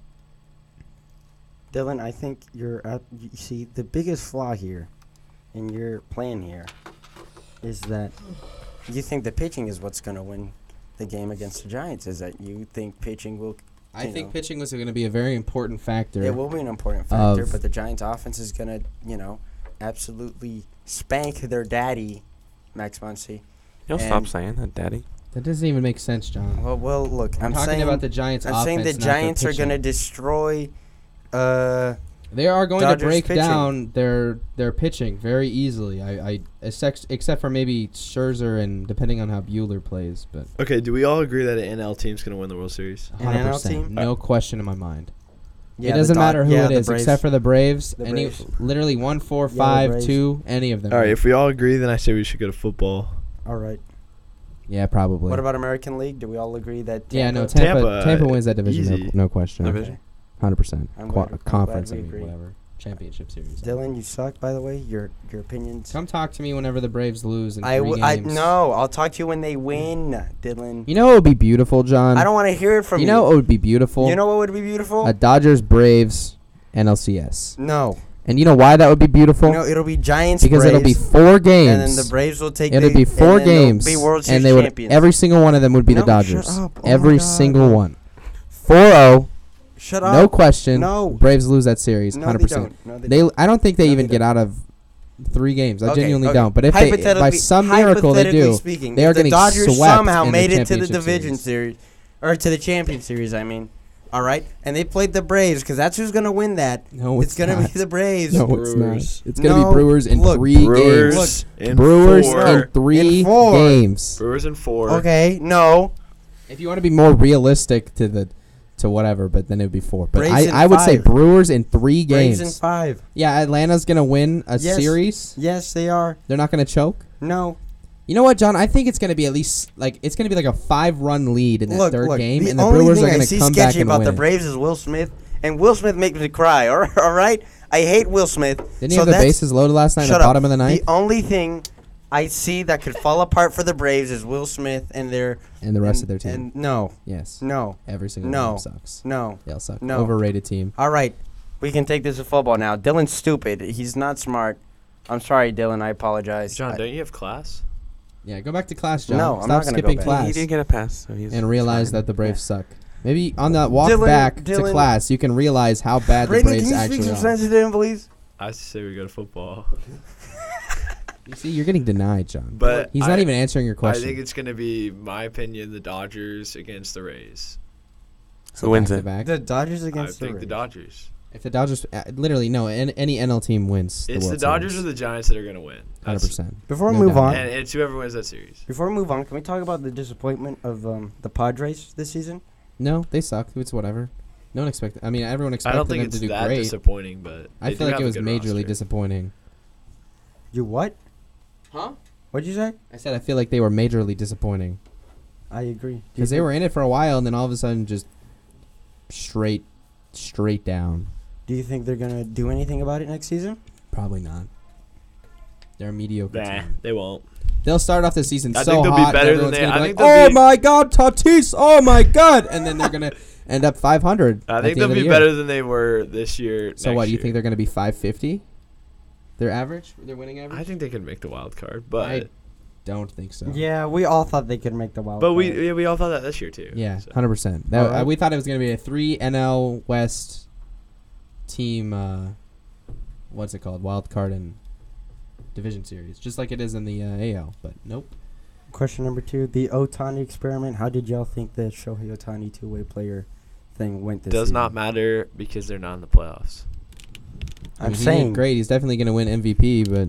B: Dylan, I think you're at, you see, the biggest flaw here in your plan here is that you think the pitching is what's going to win the game against the Giants. Is that you think pitching will...
C: I
B: You
C: think
B: know.
C: pitching was going to be a very important factor.
B: It will be an important factor,
C: Of-
B: but the Giants' offense is going to, you know, absolutely spank their daddy, Max Muncy.
A: You'll
B: And-
A: stop saying that, Daddy.
C: That doesn't even make sense, John.
B: Well, well, look,
C: I'm,
B: I'm,
C: talking
B: saying
C: about the Giants'
B: I'm
C: offense.
B: saying the
C: not their
B: Giants are going to
C: pitching.
B: destroy... Uh,
C: They are going
B: Dodgers
C: to break
B: pitching.
C: down their their pitching very easily. I, I except, except for maybe Scherzer and depending on how Bueller plays, but
D: Okay, do we all agree that an N L team's going to win the World Series?
B: An
C: one hundred
B: N L
C: percent,
B: team?
C: no question in my mind.
B: yeah,
C: it
B: the
C: doesn't
B: Dod-
C: matter who
B: yeah,
C: it
B: the
C: is,
B: Braves.
C: except for the Braves.
B: The
C: Any,
B: Braves.
C: literally one, four,
B: the
C: five,
B: Braves.
C: two, any of them.
D: All right, if we all agree, then I say we should go to football.
B: All right.
C: yeah, probably.
B: What about American League? Do we all agree that Tampa...
C: yeah, no, Tampa.
D: Tampa,
C: Tampa wins that division,
D: easy.
C: no, no question.
A: Division.
C: Hundred percent.
B: I'm glad- I'm glad
C: Conference,
B: we
C: I mean,
B: agree.
C: whatever. Championship series.
B: Dylan, you suck, by the way. Your your opinions...
C: Come talk to me whenever the Braves lose in
B: I,
C: three
B: w- I
C: games.
B: no, I'll talk to you when they win, Dylan.
C: You know what would be beautiful, John?
B: I don't want to hear it from you.
C: You know what would be beautiful?
B: You know what would be beautiful?
C: A Dodgers Braves N L C S.
B: no.
C: And you know why that would be beautiful?
B: No, it'll be Giants.
C: Because
B: Braves,
C: it'll be four games.
B: and then the Braves will take.
C: It'll
B: the,
C: be four
B: and then they'll
C: games,
B: Be World Series
C: and they would
B: champions.
C: every single one of them would be
B: No,
C: the Dodgers.
B: shut up. Oh
C: every
B: my God.
C: single one. four oh.
B: Shut up.
C: No question.
B: No.
C: Braves lose that series.
B: No,
C: one hundred
B: they
C: percent.
B: don't. No, they,
C: They,
B: don't.
C: I don't think they
B: No,
C: even
B: they
C: get
B: don't.
C: out of three games. I
B: Okay,
C: genuinely
B: okay.
C: don't. But if they, by
B: Hypothetically-
C: some miracle they
B: hypothetically
C: do,
B: speaking,
C: they
B: if
C: are
B: the
C: getting
B: Dodgers
C: swept
B: somehow
C: in the
B: made it to the
C: championship
B: division
C: series.
B: series, or to the champion series. I mean, all right, and they played the Braves because that's who's gonna win that.
C: no,
B: It's,
C: it's,
B: gonna
C: not.
B: be the Braves.
C: No,
D: Brewers.
C: it's not. It's gonna
B: No,
C: be Brewers in
B: look,
C: three
D: Brewers
C: games.
D: in
C: Brewers
D: four.
C: in three
B: In four.
C: games.
D: Brewers in four.
B: Okay, no.
C: If you want to be more realistic to the to whatever, but then it would be four. But
B: Braves
C: I,
B: in
C: I would say
B: five.
C: Brewers in three games.
B: Braves in five.
C: Yeah, Atlanta's gonna win a
B: Yes.
C: series.
B: Yes, they are.
C: They're not gonna choke.
B: No.
C: You know what, John? I think it's gonna be at least like it's gonna be like a five-run lead in that
B: Look,
C: third
B: look.
C: game,
B: the
C: and the
B: only
C: Brewers
B: thing
C: are
B: I
C: gonna
B: see
C: come back
B: sketchy
C: and
B: about
C: win.
B: the
C: it.
B: Braves is Will Smith, and Will Smith makes me cry. All right, all right. I hate Will Smith.
C: Didn't he
B: so
C: have the
B: that's-
C: bases loaded last night at
B: Shut
C: the
B: up.
C: bottom of the ninth?
B: The only thing I see that could fall apart for the Braves is Will Smith and their
C: And the rest
B: and,
C: of their team.
B: And no,
C: Yes.
B: no,
C: Every single
B: No.
C: one of them sucks.
B: no.
C: They all suck.
B: No.
C: Overrated team.
B: All right, we can take this to football now. Dylan's stupid. He's not smart. I'm sorry, Dylan. I apologize.
D: John,
B: I-
D: don't you have class?
C: Yeah, go back to class, John.
B: No, I'm
C: Stop
B: not gonna go
C: skipping
B: back.
C: class
A: He didn't get a pass, so he's
C: and realize
A: fine.
C: that the Braves suck. Maybe on that walk
B: Dylan-
C: back to
B: Dylan-
C: class, you can realize how bad
B: Brayden,
C: the Braves
B: can you
C: actually
B: speak some
C: are.
B: sense to him, please?
D: I say we go to football.
C: You see, you're getting denied, John.
D: But
C: He's
D: I,
C: not even answering your
D: I
C: question.
D: think it's gonna be, my opinion, the Dodgers against the Rays.
C: So
A: Who wins
C: back to
A: it?
C: back.
B: The Dodgers
D: I
B: against the
D: think the
B: Rays.
D: Dodgers.
C: If the Dodgers, uh, literally, no, an, any N L team wins.
D: It's
C: the,
D: the Dodgers or the Giants that are gonna win.
C: Hundred
D: That's-
C: percent.
B: Before we
C: No
B: move
C: doubt.
B: on,
D: And it's whoever wins that series.
B: before we move on, can we talk about the disappointment of um, the Padres this season?
C: No, they suck. It's whatever. No one expected. I mean, everyone
D: I
C: expected
D: don't think
C: them
D: it's
C: to do
D: that
C: great.
D: disappointing, but
C: I
D: they
C: feel
D: do
C: like
D: have
C: it
D: a
C: was
D: good
C: majorly
D: roster.
C: disappointing.
B: You what?
C: Huh?
B: What'd you say?
C: I said I feel like they were majorly disappointing
B: I agree. Do you
C: because they
B: think-
C: were in it for a while and then all of a sudden just straight, straight down.
B: Do you think they're gonna do anything about it next season?
C: Probably not. They're a mediocre
D: Nah,
C: team.
D: they won't.
C: They'll start off the season
D: I
C: so
D: think they'll be
C: hot.
D: better
C: and
D: than
C: everyone's
D: they-
C: gonna
D: I
C: be
D: think
C: like,
D: they'll
C: oh
D: be-
C: my God, Tatis! Oh my God! And then they're gonna end up five hundred.
D: I
C: at
D: think
C: the
D: they'll
C: end of
D: be
C: the year.
D: better than they were this year.
C: So
D: next
C: what? You
D: year.
C: think they're gonna be five fifty? Their average? Their winning average?
D: I think they could make the wild card, but
C: I don't think so.
B: Yeah, we all thought they could make the wild.
D: but we
B: card.
D: yeah, we all thought that this year too.
C: Yeah,
D: so.
C: hundred percent. That
B: Alright.
C: uh, we thought it was gonna be a three N L West team. Uh, what's it called? Wild card and division series, just like it is in the uh, A L. But nope.
B: Question number two: the Otani experiment. How did y'all think the Shohei Otani two-way player thing went this
D: Does
B: season?
D: not matter because they're not in the playoffs.
C: I
B: I'm
C: mean, he did
B: saying.
C: great. He's definitely gonna win M V P. But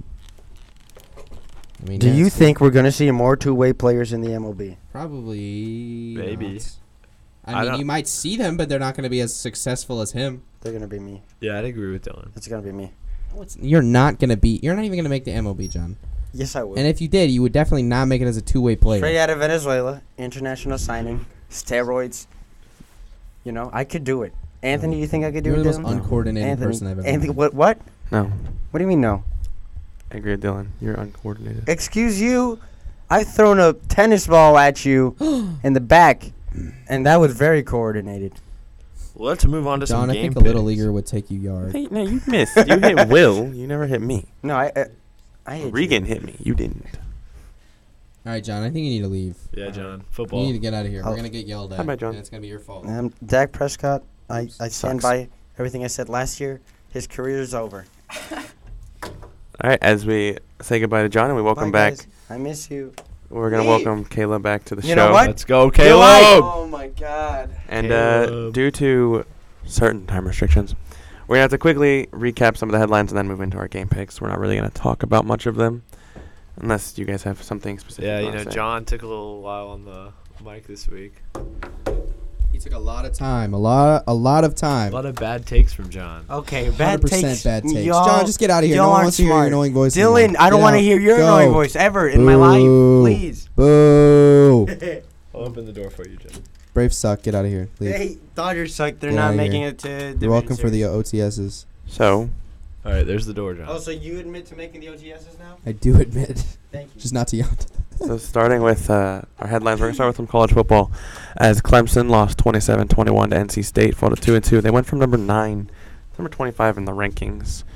C: I mean,
B: Do
C: yeah,
B: you
C: it's
B: think we're gonna see more two-way players in the M L B?
C: probably
D: Maybe.
C: not. I,
D: I
C: mean,
D: don't-
C: you might see them, but they're not gonna be as successful as him.
B: They're gonna be me.
D: Yeah, I'd agree with Dylan.
B: It's gonna be me.
C: No, it's- You're not gonna be. You're not even gonna make the M L B, John.
B: Yes, I will.
C: And if you did, you would definitely not make it as a two-way player.
B: Straight out of Venezuela, international signing, steroids. You know, I could do it. Anthony, you think I could do
C: You're
B: it?
C: the most
B: Dylan?
C: uncoordinated
B: Anthony,
C: person I've ever
B: Anthony,
C: met.
B: what? What?
A: No,
B: What do you mean no?
A: I agree with Dylan. You're uncoordinated.
B: Excuse you. I've thrown a tennis ball at you in the back, and that was very coordinated.
D: Let's move on to
C: John,
D: some
C: I
D: game
C: think a little
D: picks.
C: leaguer would take you yard.
A: Hey, no, you missed. You hit Will. You never hit me.
B: No, I. Uh, I hit you.
A: Regan hit me. You didn't.
C: All right, John, I think you need to leave.
D: Yeah, John.
C: You
D: Football.
C: need to get out of here.
B: Oh.
C: We're gonna get yelled at.
A: Bye-bye, John.
C: And it's gonna be your fault.
B: Um, Dak Prescott. I, I stand
A: Sucks.
B: by everything I said last year. His career is over.
A: All right, as we say goodbye to John and we welcome
B: Bye,
A: back,
B: guys. I miss you.
A: we're going to
B: Leave.
A: welcome Kayla back to the
B: You
A: show.
B: know what?
D: Let's go,
B: right.
D: Caleb.
B: Oh my God.
A: And uh,
D: Caleb.
A: due to certain time restrictions, we're going to have to quickly recap some of the headlines and then move into our game picks. We're not really going to talk about much of them unless you guys have something specific.
D: Yeah,
A: you
D: you
A: wanna
D: know,
A: say.
D: John took a little while on the mic this week.
C: He took a lot of time. A lot. A lot of
D: A
C: time.
D: lot of bad takes from John.
B: Okay,
C: Hundred
B: bad
C: percent
B: takes.
C: bad takes.
B: Y'all,
C: John, just get out of here.
B: y'all
C: No one
B: aren't
C: wants to hear your
B: smart.
C: annoying voice.
B: Dylan,
C: anymore.
B: I don't
C: Get
B: want to
C: out.
B: hear your
C: Go.
B: annoying voice ever in my life.
C: Boo.
B: Please.
C: Boo.
D: I'll open the door for you, John.
C: Braves suck. Get out of here. Leave.
B: Hey, Dodgers suck. They're
C: Get
B: not
C: outta
B: making
C: here.
B: it to.
C: You're
B: division
C: welcome for the
B: series.
C: O T Ss.
A: So,
D: All right, there's the door, John.
B: Oh, so you admit to making the O T Ss now?
C: I do admit,
B: Thank you.
C: just not to yell.
A: so starting with uh, our headlines, we're going to start with some college football. As Clemson lost twenty-seven twenty-one to N C State, fall to two and two. They went from number nine to number twenty-five in the rankings.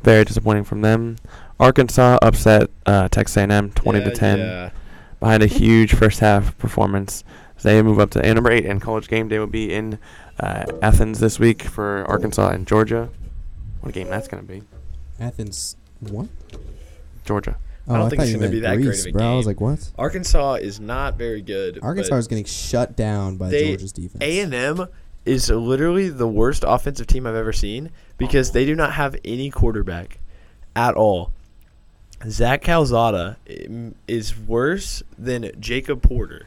A: Very disappointing from them. Arkansas upset uh, Texas A and M twenty to
D: Yeah,
A: ten
D: Yeah.
A: behind a huge first half performance. So they move up to and number eight, and College Game Day will be in uh, Athens this week for Arkansas and Georgia. What a game that's going to be.
C: Athens what?
A: Georgia.
C: Oh,
D: I don't think
C: thought
D: it's
C: you
D: gonna
C: meant
D: be that great
C: Greece,
D: of a
C: bro. I was
D: game.
C: like, what?
D: Arkansas is not very good.
C: Arkansas is getting shut down by
D: they-
C: Georgia's defense.
D: A and M is literally the worst offensive team I've ever seen because they do not have any quarterback at all. Zach Calzada im- is worse than Jacob Porter.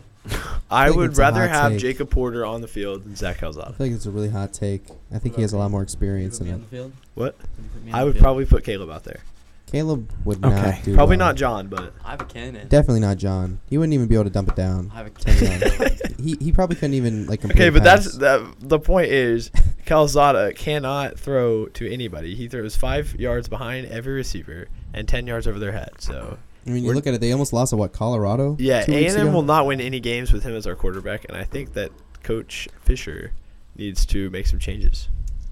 D: I
C: think
D: would
C: it's a
D: rather
C: hot
D: have
C: take.
D: Jacob Porter on the field than Zach
C: I
D: Calzada.
C: feel like it's a really hot take. I think he has a lot more experience in it.
D: What? I would probably put Caleb out there.
C: Caleb would
A: Okay.
C: not do
D: Probably
C: well.
D: not John, but
E: I have a cannon.
C: Definitely not John. He wouldn't even be able to dump it down.
E: I have a
C: Ten
E: cannon.
C: yards. he he probably couldn't even like complete
D: okay.
C: a
D: But
C: pass.
D: that's that. The point is, Calzada cannot throw to anybody. He throws five yards behind every receiver and ten yards over their head. So
C: I mean, you
D: we're-
C: look at it. They almost lost to what, Colorado?
D: yeah,
C: two
D: A
C: weeks
D: and M
C: ago?
D: will not win any games with him as our quarterback, and I think that Coach Fisher needs to make some changes.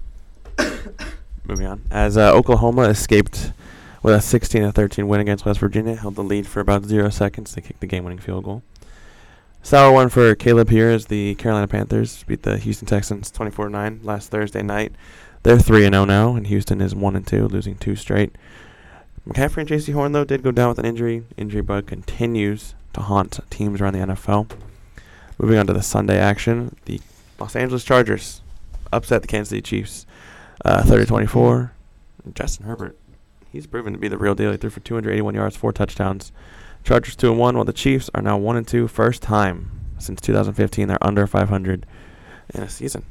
A: Moving on. As uh, Oklahoma escaped with a sixteen to thirteen win against West Virginia, held the lead for about zero seconds. They kicked the game-winning field goal. Sour one for Caleb here as the Carolina Panthers beat the Houston Texans twenty-four to nine last Thursday night. They're three and oh now, and Houston is one and two, losing two straight. McCaffrey and J C Horn, though, did go down with an injury. Injury bug continues to haunt teams around the N F L. Moving on to the Sunday action, the Los Angeles Chargers upset the Kansas City Chiefs uh, thirty to twenty-four. Justin Herbert, he's proven to be the real deal. He threw for two hundred eighty-one yards, four touchdowns. Chargers two and one, while the Chiefs are now one and two. First time since two thousand fifteen they're under five hundred in a season.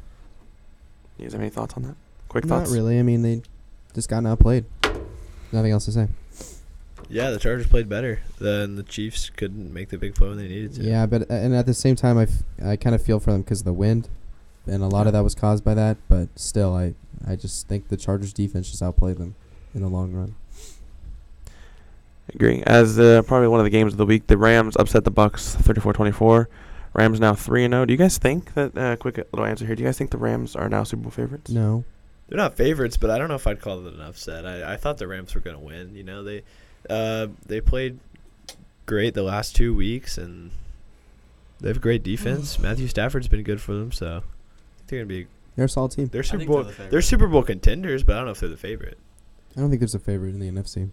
A: You guys have any thoughts on that? Quick
C: Not
A: thoughts?
C: really. I mean, they just got outplayed. Nothing else to say.
D: Yeah, the Chargers played better than the Chiefs. Couldn't make the big play when they needed to.
C: Yeah, but and at the same time, I, f- I kind of feel for them because of the wind, and a lot of that was caused by that. But still, I I just think the Chargers defense just outplayed them in the long run.
A: Agree. As uh, probably one of the games of the week, the Rams upset the Bucks thirty-four twenty-four. Rams now three and oh. Do you guys think that, uh, quick little answer here, do you guys think the Rams are now Super Bowl favorites?
C: No,
D: They're not favorites, but I don't know if I'd call it an upset. I, I thought the Rams were going to win. You know, they uh, they played great the last two weeks, and they have great defense. Matthew Stafford's been good for them, so I think they're going to be
C: they're a solid team.
D: they're
E: I
D: Super
E: think
D: Bowl
E: they're the
D: they're,
E: favorite.
D: Super Bowl contenders, but I don't know if they're the favorite.
C: I don't think there's a favorite in the N F C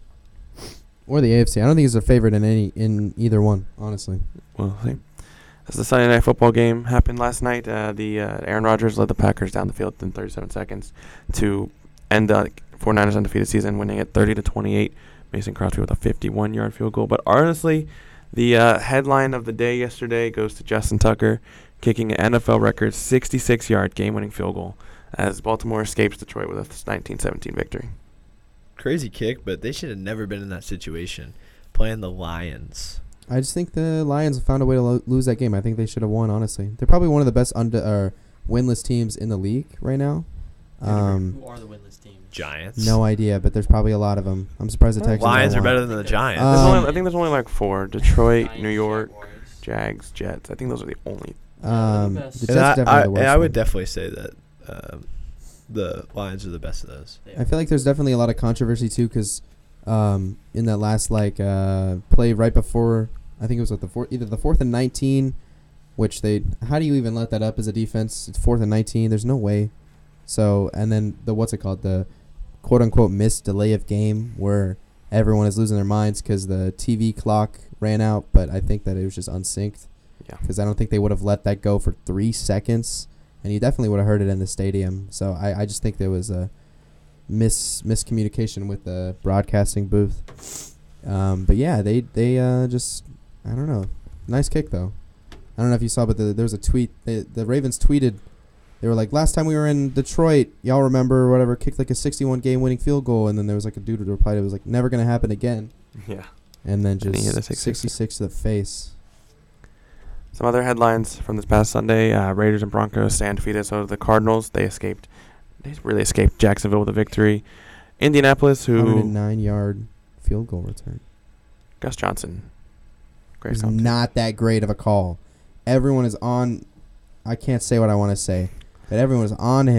C: or the A F C. I don't think there's a favorite in any in either one. Honestly,
A: We'll see. As the Sunday Night Football game happened last night, uh, the uh, Aaron Rodgers led the Packers down the field in thirty-seven seconds to end the 49ers undefeated season, winning at thirty to twenty-eight. Mason Crosby with a fifty-one-yard field goal. But honestly, the uh, headline of the day yesterday goes to Justin Tucker, kicking an N F L record sixty-six-yard game-winning field goal as Baltimore escapes Detroit with a nineteen seventeen victory.
D: Crazy kick, but they should have never been in that situation playing the Lions.
C: I just think the Lions found a way to lo- lose that game. I think they should have won. Honestly, they're probably one of the best under or winless teams in the league right now. Um,
E: Who are the winless teams?
D: Giants.
C: no idea, but there's probably a lot of them. I'm surprised the Texans.
D: Lions
C: don't
D: are better
C: won.
D: than the Giants.
A: There's
C: Um,
A: only, I think there's only like four. Detroit,
E: Giants,
A: New York,
E: Jaguars.
A: Jags, Jets. I think those are the only.
C: Um,
E: the
C: the
E: best.
C: Jets
D: and I,
C: definitely
D: I,
C: the worst.
D: and I would
C: one.
D: definitely say that um, the Lions are the best of those.
E: They
C: I
E: are.
C: feel like there's definitely a lot of controversy too, because um, in that last like uh, play right before, I think it was at the fourth, either the fourth and nineteen, which they. How do you even let that up as a defense? It's fourth and nineteen. There's no way. So and then the what's it called, the quote unquote missed delay of game, where everyone is losing their minds because the T V clock ran out. But I think that it was just unsynced.
A: Yeah.
C: Because I don't think they would have let that go for three seconds, and you definitely would have heard it in the stadium. So I, I just think there was a mis miscommunication with the broadcasting booth. Um, but yeah, they they uh, just I don't know, nice kick though. I don't know if you saw, but the, there was a tweet. They, the Ravens tweeted, they were like, last time we were in Detroit, y'all remember or whatever, kicked like a sixty-one game winning field goal, and then there was like a dude who replied, it was like never gonna happen again,
A: Yeah.
C: and then
A: And he hit a
C: just
A: six
C: sixty-six to the face.
A: Some other headlines from this past Sunday: uh, Raiders and Broncos stay undefeated. So the Cardinals, they escaped. They really escaped Jacksonville with a victory. Indianapolis,
C: one hundred
A: who
C: nine yard field goal return.
A: Gus Johnson,
C: It
A: great
C: was
A: stuff.
C: not that great of a call. Everyone is on. I can't say what I want to say, but everyone is on him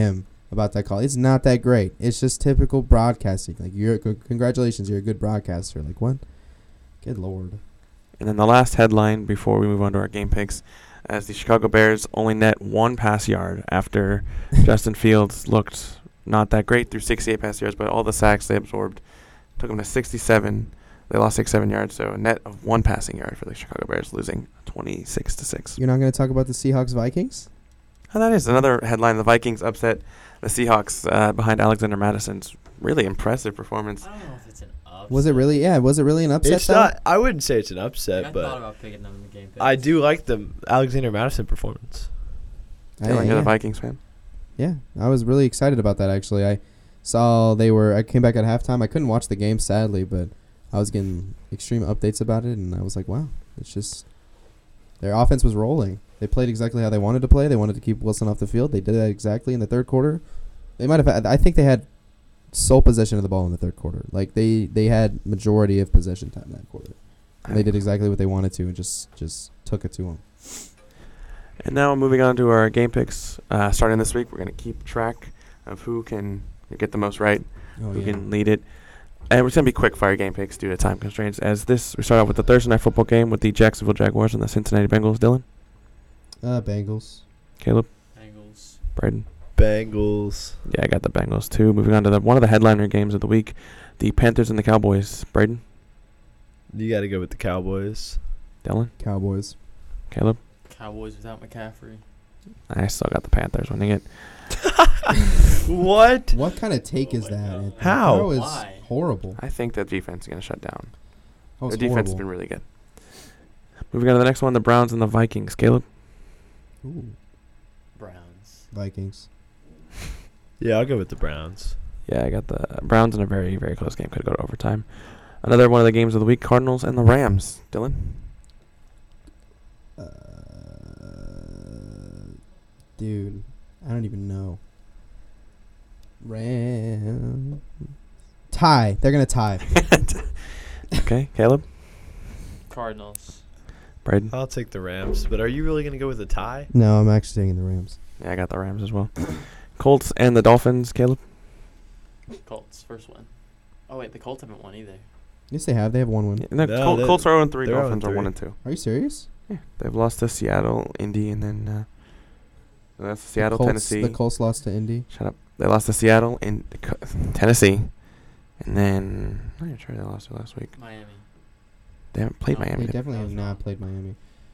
C: about that call. It's not that great. It's just typical broadcasting. Like, you're congratulations, you're a good broadcaster. Like, what? Good lord.
A: And then the last headline before we move on to our game picks, as the Chicago Bears only net one pass yard after Justin Fields looked not that great through sixty-eight pass yards, but all the sacks they absorbed took them to sixty-seven. They lost six, seven yards, so a net of one passing yard for the Chicago Bears, losing twenty-six to six.
C: You're not going to talk about the Seahawks Vikings?
A: Oh, that is another headline. The Vikings upset the Seahawks uh, behind Alexander Madison's really impressive performance.
E: I don't know if it's an upset.
C: Was it really? Yeah, was it really an upset?
D: It's
C: though?
D: not. I wouldn't say it's an
E: Like,
D: upset,
E: I
D: but
E: thought about picking them in the game. Picks.
D: I do like the Alexander Madison performance.
C: I-
A: Dylan, you're
C: yeah.
A: the Vikings fan.
C: Yeah, I was really excited about that, actually. I saw they were, I came back at halftime. I couldn't watch the game, sadly, but I was getting extreme updates about it, and I was like, wow, it's just, their offense was rolling. They played exactly how they wanted to play. They wanted to keep Wilson off the field. They did that exactly in the third quarter. They might have had, I think they had sole possession of the ball in the third quarter. Like, they, they had majority of possession time that quarter. And they did exactly what they wanted to and just, just took it to them.
A: And now moving on to our game picks. Uh, starting this week, we're going to keep track of who can get the most right,
C: Oh,
A: who
C: yeah.
A: can lead it. And we're going to be quick fire game picks due to time constraints. As this, we start off with the Thursday night football game with the Jacksonville Jaguars and the Cincinnati Bengals. Dylan,
C: Uh, Bengals.
A: Caleb,
E: Bengals.
A: Braden.
D: Bengals.
A: Yeah, I got the Bengals too. Moving on to the one of the headliner games of the week, the Panthers and the Cowboys. Braden,
D: You got to go with the Cowboys.
A: Dylan,
C: Cowboys.
A: Caleb.
E: Cowboys without McCaffrey.
A: I still got the Panthers winning it.
D: What?
C: What kind of take
E: Oh
C: is
E: my
C: that?
E: God.
C: Anthony?
D: How?
C: That was
E: Why?
C: horrible.
A: I think the defense is going to shut down.
C: That was
A: The defense has
C: horrible.
A: been really good. Moving on to the next one, the Browns and the Vikings. Caleb,
C: Ooh,
E: Browns.
C: Vikings.
D: Yeah, I'll go with the Browns.
A: yeah, I got the Browns in a very, very close game. Could go to overtime. Another one of the games of the week, Cardinals and the Rams. Dylan,
C: Uh, dude, I don't even know. Ram. Tie. They're gonna tie.
A: okay, Caleb,
E: Cardinals.
A: Braden.
D: I'll take the Rams, but are you really going to go with a tie?
C: No, I'm actually taking the Rams.
A: Yeah, I got the Rams as well. Colts and the Dolphins. Caleb,
E: Colts. First win. Oh, wait. The Colts haven't won either.
C: Yes, they have. They have one win.
A: yeah, no,
D: No,
A: Col-
D: they-
A: Colts are zero and three.
D: they're
A: Dolphins are
D: oh and
A: one
D: three.
A: and two.
C: Are you serious?
A: Yeah, they've lost to Seattle, Indy, and then uh, so that's Seattle,
C: the Colts,
A: Tennessee.
C: The Colts lost to Indy.
A: Shut up. They lost to Seattle and Tennessee, and then I'm not even sure they lost to last week.
E: Miami.
A: They haven't played
E: No,
A: Miami.
C: They
A: yet.
C: definitely
E: That
C: have
E: was
C: not
E: wrong.
C: played Miami.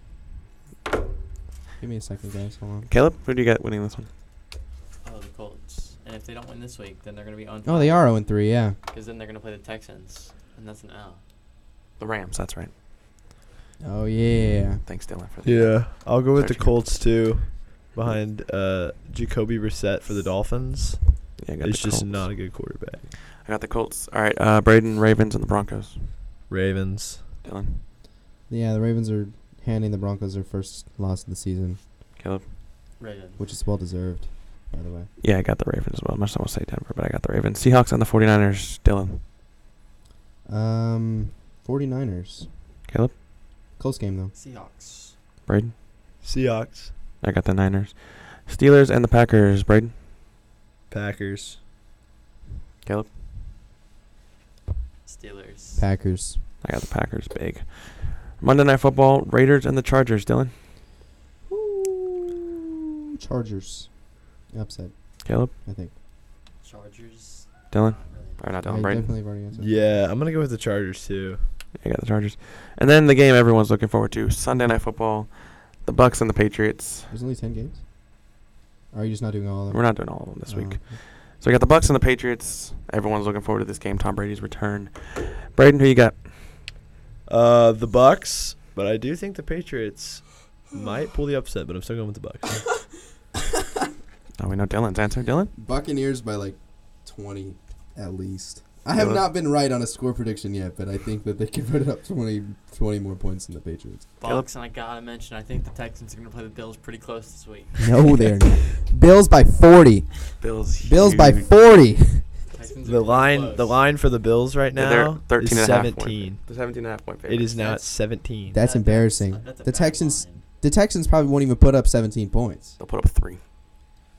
C: Give me a second, guys. Hold on.
A: Caleb, who do you got winning this one?
E: Oh, the Colts. And if they don't win this week, then they're going to be on.
C: Oh, they are zero and three. Yeah.
E: Because then they're going to play the Texans. And that's an L.
A: The Rams. That's right.
C: Oh yeah.
A: Thanks, Dylan, for the
D: Yeah, I'll go with the
A: Correction.
D: Colts too, behind uh, Jacoby Brissett for the Dolphins.
A: Yeah, I got
D: It's
A: the
D: just
A: Colts.
D: not a good quarterback.
A: I got the Colts. All right, uh, Braden, Ravens, and the Broncos.
D: Ravens.
A: Dylan,
C: Yeah, the Ravens are handing the Broncos their first loss of the season,
A: Caleb.
E: Ravens.
C: which is well deserved, by the way.
A: Yeah, I got the Ravens as well. Much I want to say Denver, but I got the Ravens. Seahawks and the 49ers. Dylan,
C: Um, 49ers.
A: Caleb,
C: Close game though.
E: Seahawks.
A: Braden.
D: Seahawks.
A: I got the Niners. Steelers and the Packers. Braden,
D: Packers.
A: Caleb.
E: Steelers.
C: Packers.
A: I got the Packers. Big. Monday Night Football. Raiders and the Chargers. Dylan,
C: Ooh, Chargers. Upset,
A: Caleb,
C: I think.
E: Chargers.
A: Dylan.
E: Not really.
A: Or not
C: I
A: Dylan. Braden.
C: definitely have already answered.
D: Yeah, I'm gonna go with the Chargers too.
A: I got the Chargers. And then the game everyone's looking forward to, Sunday Night Football, the Bucks and the Patriots.
C: There's only ten games. Or are you just not doing all of them?
A: We're not doing all of them this
C: Oh,
A: week.
C: okay.
A: So we got the Bucks and the Patriots. Everyone's looking forward to this game, Tom Brady's return. Braden, who you got?
D: Uh, the Bucks, but I do think the Patriots might pull the upset, but I'm still going with the Bucks.
A: Oh, we know Dylan's answer. Dylan?
C: Buccaneers by like twenty at least. I have
A: Dylan?
C: not been right on a score prediction yet, but I think that they can put it up twenty, twenty more points than the Patriots.
E: Bucks, and I gotta mention, I think the Texans are gonna play the Bills pretty close this week.
C: No, they're not. Bills by forty.
A: Bills.
C: Bills by
A: huge.
C: forty.
E: Texans are
D: The
E: pretty
D: line,
E: close.
D: the line for the Bills right
A: Yeah, they're
D: now
A: thirteen
D: is
A: and a half
D: seventeen.
A: Point, the seventeen and a half point
D: It
A: favorite.
D: is now at
E: That's-
D: seventeen.
C: That's
E: That-
C: embarrassing.
E: that's a
C: The
E: bad
C: Texans,
E: line.
C: the Texans probably won't even put up seventeen points.
A: They'll put up three.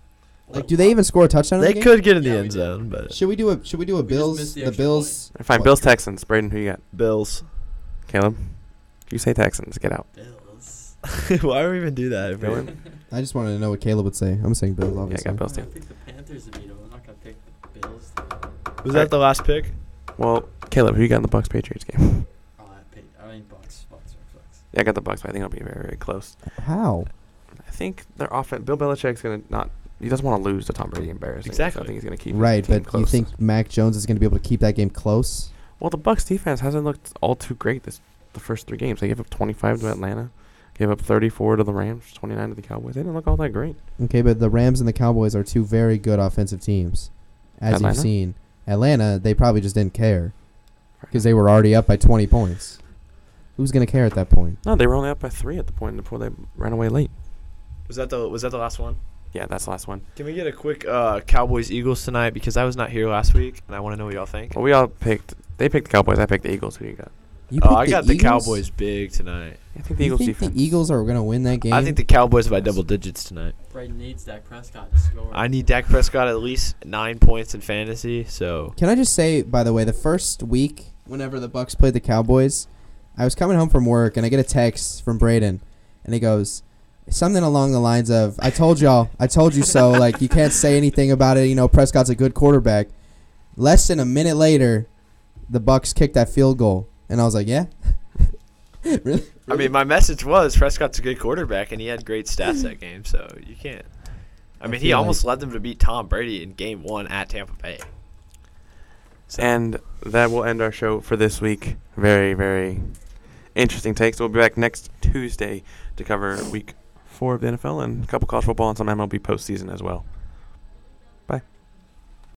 C: Like, do they even score a touchdown?
D: They
C: in the game?
D: could get in the
E: Yeah, we
D: end
E: did.
D: zone, but
C: Should we do a Should we do a
E: We just
C: Bills?
E: missed the
C: The
E: extra
C: Bills.
A: Fine,
C: what?
A: Bills Texans. Braden, who you got?
D: Bills.
A: Caleb, you say Texans. Get out.
E: Bills.
D: Why would we even do that?
A: Dylan?
C: I just wanted to know what Caleb would say. I'm saying Bills,
A: Yeah, I
C: obviously.
A: got Bills
E: I'm
A: too.
E: gonna pick the Panthers to beat them. I'm not gonna pick the Bills. To...
D: Was that the last pick?
A: Well, Caleb, who you got in the Bucks Patriots game?
E: Oh, I picked. I mean, Bucks. Bucks are Bucks.
A: Yeah, I got the Bucks, but I think it'll be very, very close.
C: How?
A: I think their offense. Bill Belichick's gonna not. He doesn't want to lose to Tom Brady embarrassing.
D: Exactly.
A: So I think he's gonna keep. his
C: Right,
A: team
C: but
A: close.
C: you think Mac Jones is going to be able to keep that game close?
A: Well, the Bucks defense hasn't looked all too great this the first three games. They gave up twenty-five to Atlanta, gave up thirty-four to the Rams, twenty-nine to the Cowboys. They didn't look all that great.
C: Okay, but the Rams and the Cowboys are two very good offensive teams, as
A: Atlanta?
C: you've seen. Atlanta, they probably just didn't care because they were already up by twenty points. Who's going to care at that point?
A: No, they were only up by three at the point before they ran away late.
D: Was that the Was that the last one?
A: Yeah, that's the last one.
D: Can we get a quick uh, Cowboys Eagles tonight? Because I was not here last week, and I want to know what y'all think.
A: Well, we all picked. They picked the Cowboys. I picked the Eagles. Who you got?
C: You
D: Oh,
C: picked
D: I got the
C: Eagles?
D: Cowboys big tonight.
A: I think the
C: You
A: Eagles
C: think
A: defense.
C: the Eagles are going to win that game?
D: I think the Cowboys by double digits tonight.
E: Braden needs Dak Prescott to score.
D: I need Dak Prescott at least nine points in fantasy. So
C: Can I just say, by the way, the first week, whenever the Bucks played the Cowboys, I was coming home from work and I get a text from Braden, and he goes something along the lines of, "I told y'all, I told you so. Like, you can't say anything about it. You know, Prescott's a good quarterback." Less than a minute later, the Bucks kicked that field goal, and I was like, "Yeah." Really?
D: I mean, my message was Prescott's a good quarterback, and he had great stats that game. So you can't. I
C: I
D: mean, he
C: feel
D: almost led them to beat Tom Brady in Game One at Tampa Bay. So,
A: And that will end our show for this week. Very, very interesting takes. We'll be back next Tuesday to cover week four of the N F L and a couple college football and some M L B postseason as well.